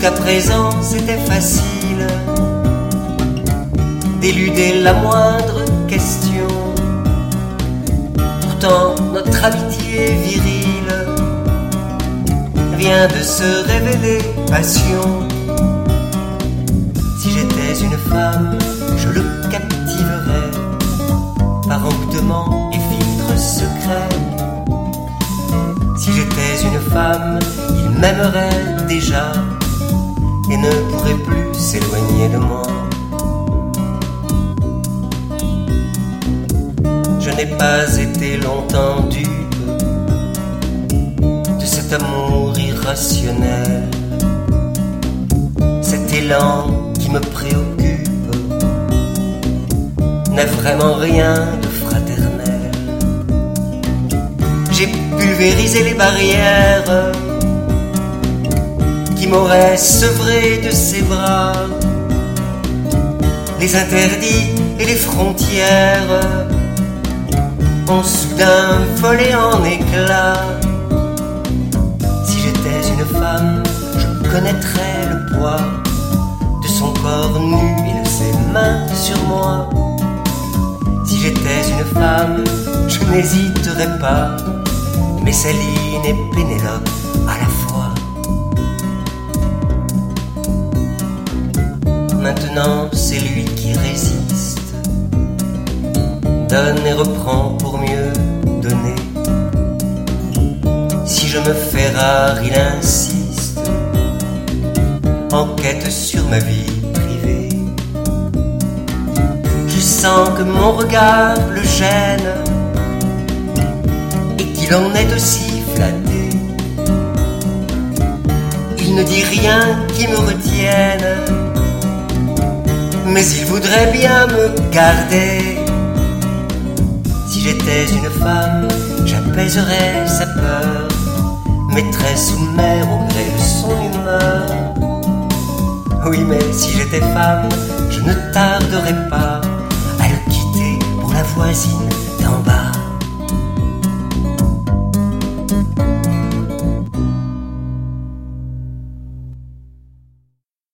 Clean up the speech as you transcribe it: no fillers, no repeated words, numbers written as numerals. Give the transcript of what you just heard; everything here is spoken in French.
Jusqu'à présent c'était facile d'éluder la moindre question. Pourtant notre amitié virile vient de se révéler passion. Si j'étais une femme, je le captiverais par encoutement et filtre secret. Si j'étais une femme, il m'aimerait déjà et ne pourrait plus s'éloigner de moi. Je n'ai pas été longtemps dupe de cet amour irrationnel, cet élan qui me préoccupe n'a vraiment rien de fraternel. J'ai pulvérisé les barrières qui m'auraient sevré de ses bras, les interdits et les frontières ont soudain volé en éclats. Si j'étais une femme, je connaîtrais le poids de son corps nu et de ses mains sur moi. Si j'étais une femme, je n'hésiterais pas, mais Céline et Pénélope à la fois. Maintenant c'est lui qui résiste, donne et reprend pour mieux donner. Si je me fais rare, il insiste, enquête sur ma vie privée. Je sens que mon regard le gêne et qu'il en est aussi flatté. Il ne dit rien qui me retienne, mais il voudrait bien me garder. Si j'étais une femme, j'apaiserais sa peur, mettrais sous mer au gré de son humeur. Oui, mais si j'étais femme, je ne tarderais pas à le quitter pour la voisine